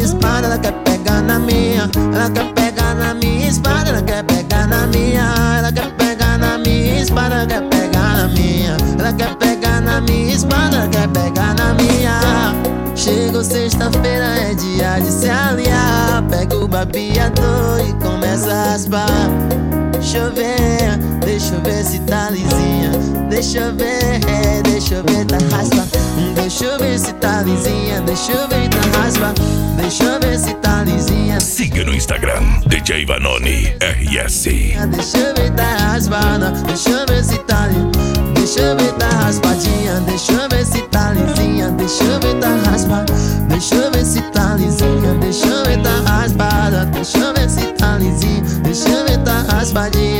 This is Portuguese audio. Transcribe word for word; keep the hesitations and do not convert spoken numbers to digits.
minha espada, ela quer pegar na minha. Ela quer pegar na minha espada, ela quer pegar na minha. Ela quer pegar na minha espada, ela quer pegar na minha. Ela quer pegar na minha espada, ela quer pegar na minha. Chegou sexta-feira, é dia de se aliar. Pega o barbeador e começa a raspar. Deixa eu ver, deixa eu ver se tá lisinha. Deixa eu ver, é, deixa eu ver, tá raspa. Deixa eu ver se tá lisinha. Deixa eu ver, tá raspa. Deixa eu ver se tá lisinha. Siga no Instagram, D J Vanoni R S. Deixa eu ver, tá raspada. Deixa eu ver se tá lisinha. Deixa eu ver, tá raspadinha. Deixa eu ver se tá lisinha. Deixa eu ver, tá raspada. Deixa eu ver se tá lisinha. Deixa eu ver, tá raspada. Deixa eu ver se tá lisinha. Deixa eu ver, tá raspadinha.